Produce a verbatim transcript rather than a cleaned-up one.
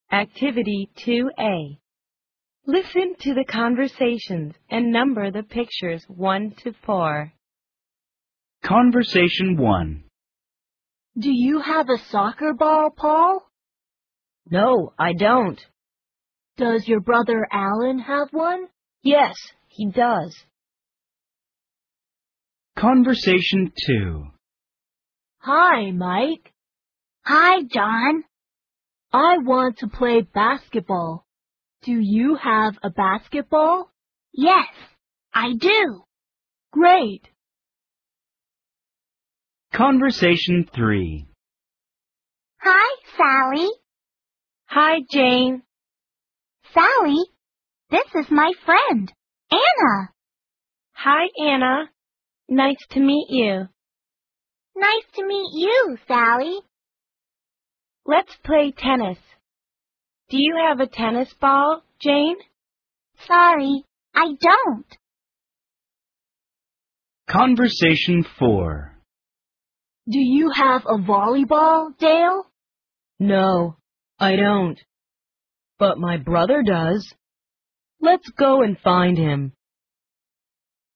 Activity two A. Listen to the conversations and number the pictures one to four. Conversation one. Do you have a soccer ball, Paul? No, I don't. Does your brother Alan have one? Yes, he does. Conversation two. Hi, Mike. Hi, John. I want to play basketball. Do you have a basketball? Yes, I do. Great. Conversation three. Hi, Sally. Hi, Jane. Sally, this is my friend, Anna. Hi, Anna. Nice to meet you. Nice to meet you, Sally. Let's play tennis. Do you have a tennis ball, Jane? Sorry, I don't. Conversation four. Do you have a volleyball, Dale? No, I don't. But my brother does. Let's go and find him.